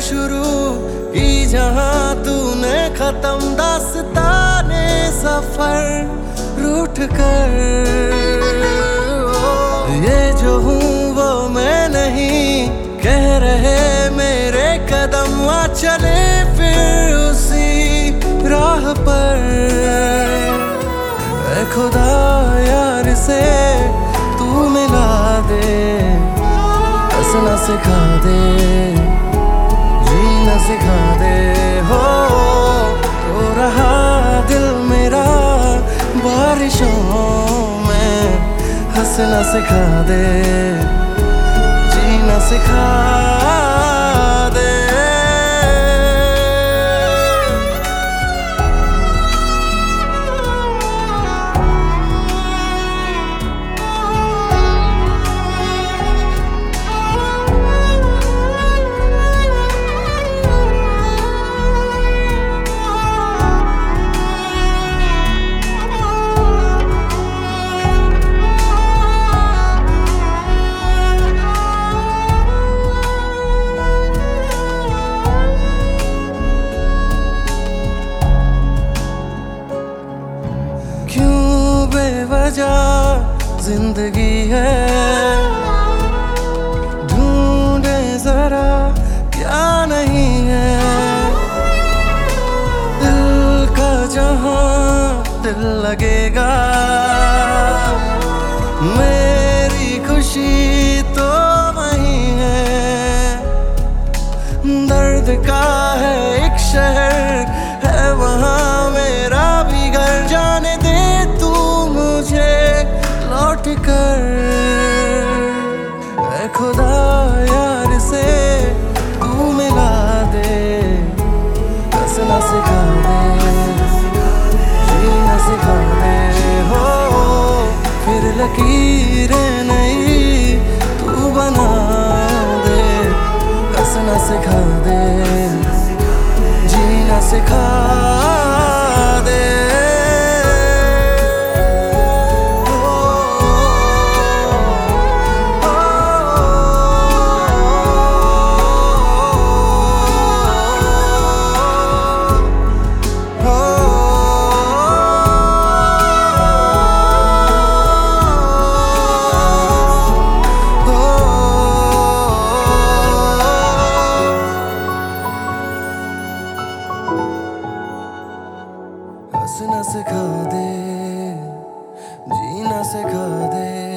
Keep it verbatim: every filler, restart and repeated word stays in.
शुरू की जहां तूने खत्म दास्ताने सफर रूठ कर। ये जो हूँ वो मैं नहीं, कह रहे मेरे कदम, आ चले फिर उसी राह पर। ऐ खुदा यार से तू मिला दे, हंसना सिखा दे, जीना सिखा दे। हो रो रहा दिल मेरा बारिशों में, हंसना सिखा दे, जीना सिखा दे। बेवजह जिंदगी है, ढूंढे जरा क्या नहीं है। दिल का जहां दिल लगेगा, मेरी खुशी तो वही है। दर्द का है एक शहर है वहां मेरा भी घर, जाने दे मुझे लौट कर। ऐ खुदा यार से तू मिला दे, हंसना सिखा दे, जीना सिखा दे। हो फिर लकीरें नई तू बना दे, हंसना सिखा दे, जीना सिखा दे। हंसना सिखा दे, जीना सिखा दे।